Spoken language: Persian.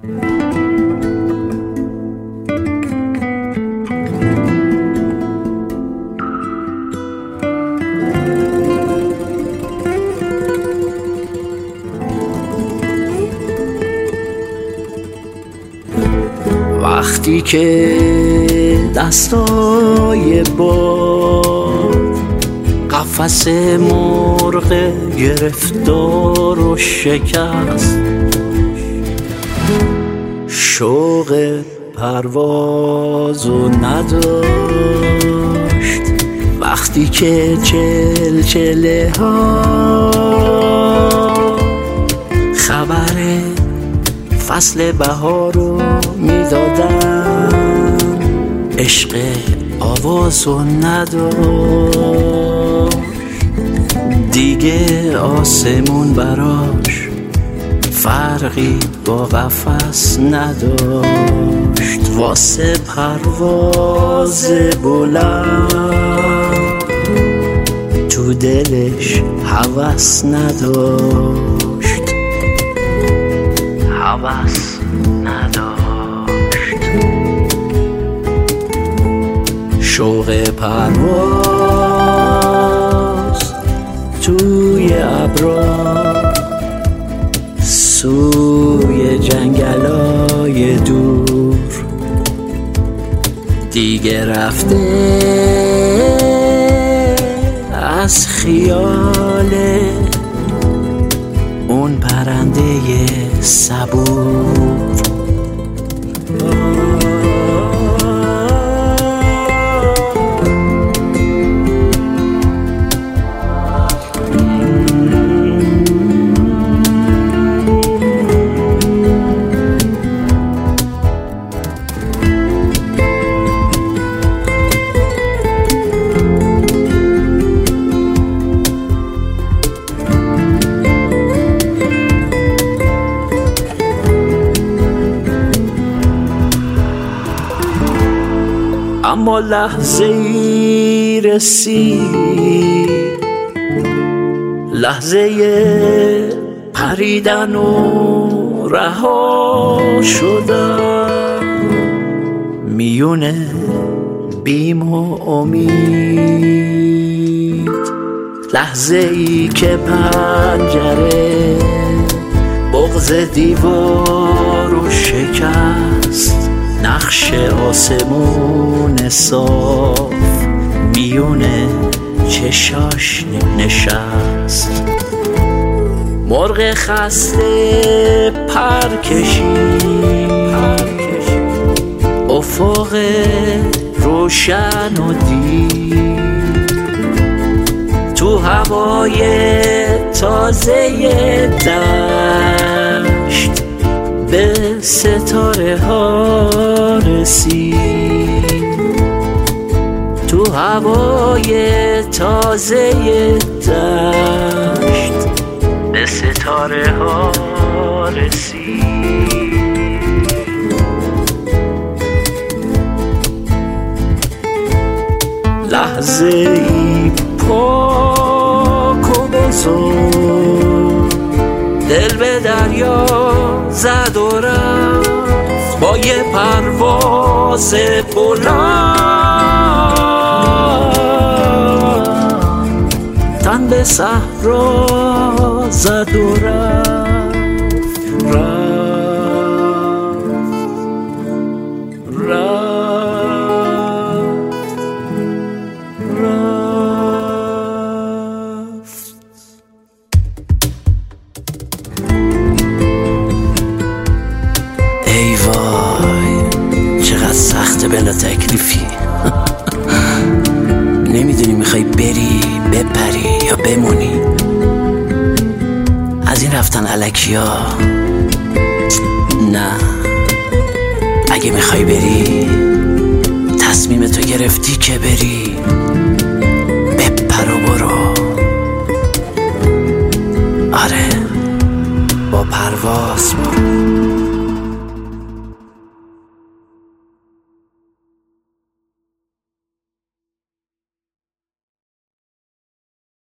وقتی که دستای باد قفس مرغ گرفتار و شکست، شوق پروازو نداشت، وقتی که چلچله ها خبر فصل بهارو میدادن، عشق آوازو نداشت، دیگه آسمون براش فرقی با قفس نداشت، واسه پرواز بلند تو دلش هوس نداشت، هوس نداشت، شوق پرواز توی ابرا سوی جنگلای دور دیگه رفته از خیال اون پرنده صبور. اما لحظه ای رسید، لحظه پریدن و رها شدن میونه بیم و امید، لحظه ای که پنجره بغض دیوارو شکست، نقش آسمون صاف میونه چشاش نشست، مرغ خسته پر کشید، افق روشن و دید، تو هوای تازه دشت به ستاره ها رسید، تو هوای تازه دشت به ستاره ها رسید، لحظه ای پاک و بزرگ دل به دریا زد و رفت با یه پرواز بلند، تن به صحرا زد و رفت، ای وای چقدر سخته بلا تکلیفی نمیدونی میخوای بری بپری یا بمونی، از این رفتن الکی ها نه، اگه میخوای بری تصمیم تو گرفتی که بری، بپر و برو، آره با پرواز برو.